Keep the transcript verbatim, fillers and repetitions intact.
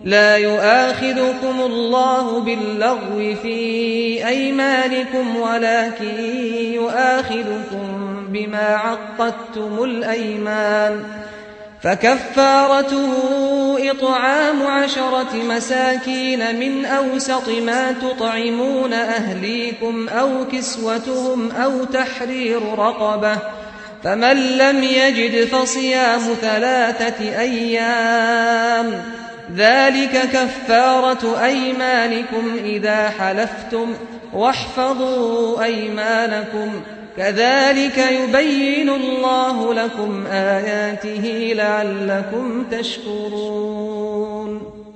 لا يؤاخذكم الله باللغو في أيمانكم ولكن يؤاخذكم بما عقدتم الأيمان، فكفارته إطعام عشرة مساكين من أوسط ما تطعمون أهليكم أو كسوتهم أو تحرير رقبة، فمن لم يجد فصيام ثلاثة أيام، ذلك كفارة أيمانكم إذا حلفتم، واحفظوا أيمانكم، كذلك يبين الله لكم آياته لعلكم تشكرون.